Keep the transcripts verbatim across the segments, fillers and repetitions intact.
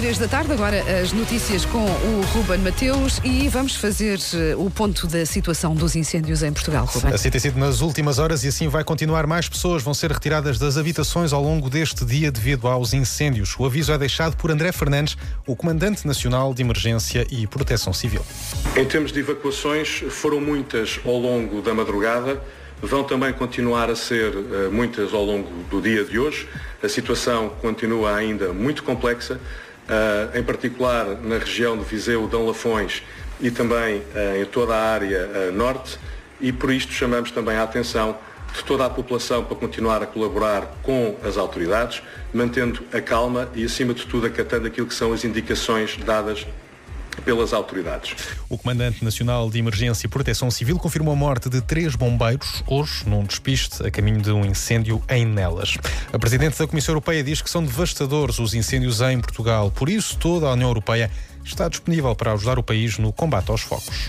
três da tarde, agora as notícias com o Ruben Mateus e vamos fazer o ponto da situação dos incêndios em Portugal, Ruben. Assim tem sido nas últimas horas e assim vai continuar. Mais pessoas vão ser retiradas das habitações ao longo deste dia devido aos incêndios. O aviso é deixado por André Fernandes, o Comandante Nacional de Emergência e Proteção Civil. Em termos de evacuações, foram muitas ao longo da madrugada. Vão também continuar a ser uh, muitas ao longo do dia de hoje. A situação continua ainda muito complexa, uh, em particular na região de Viseu, Dão Lafões e também uh, em toda a área uh, norte, e por isto chamamos também a atenção de toda a população para continuar a colaborar com as autoridades, mantendo a calma e, acima de tudo, acatando aquilo que são as indicações dadas pelas autoridades. O Comandante Nacional de Emergência e Proteção Civil confirmou a morte de três bombeiros hoje num despiste a caminho de um incêndio em Nelas. A Presidente da Comissão Europeia diz que são devastadores os incêndios em Portugal. Por isso, toda a União Europeia está disponível para ajudar o país no combate aos focos.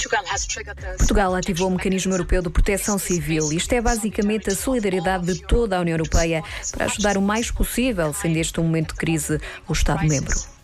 Portugal ativou o Mecanismo Europeu de Proteção Civil. Isto é basicamente a solidariedade de toda a União Europeia para ajudar o mais possível, sendo este um momento de crise, o Estado-membro.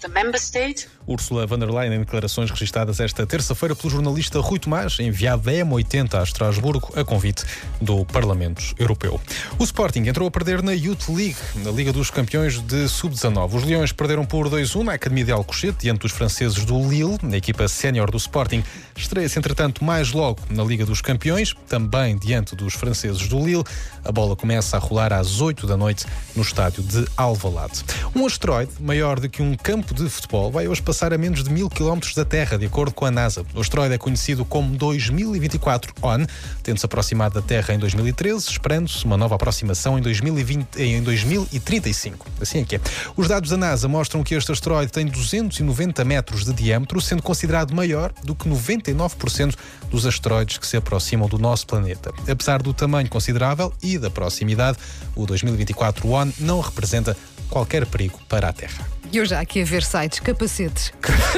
Ursula von der Leyen, em declarações registadas esta terça-feira pelo jornalista Rui Tomás, enviado da M oitenta a Estrasburgo, a convite do Parlamento Europeu. O Sporting entrou a perder na Youth League, na Liga dos Campeões de sub dezanove. Os Leões perderam por dois a um na Academia de Alcochete, diante dos franceses do Lille, na equipa sénior do Sporting. Estreia-se, entretanto, mais logo na Liga dos Campeões, também diante dos franceses do Lille. A bola começa a rolar às oito da noite no estádio de Alvalade. Um asteroide, maior do que um campo de futebol, vai hoje passar a menos de mil quilómetros da Terra, de acordo com a NASA. O asteroide é conhecido como dois mil e vinte e quatro O N, tendo-se aproximado da Terra em dois mil e treze, esperando-se uma nova aproximação em dois mil e vinte, em dois mil e trinta e cinco. Assim é que é. Os dados da NASA mostram que este asteroide tem duzentos e noventa metros de diâmetro, sendo considerado maior do que noventa e nove por cento dos asteroides que se aproximam do nosso planeta. Apesar do tamanho considerável e da proximidade, o dois mil e vinte e quatro O N não representa qualquer perigo para a Terra. E eu já aqui a ver sites, capacetes.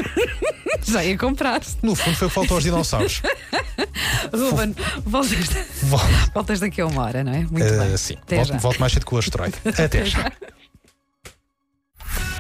Já ia comprar. No fundo foi o que faltou aos dinossauros. Ruben, voltas, voltas daqui a uma hora, não é? Muito uh, bem. Sim, Até volto, já. volto mais cedo com o asteroide. Até já.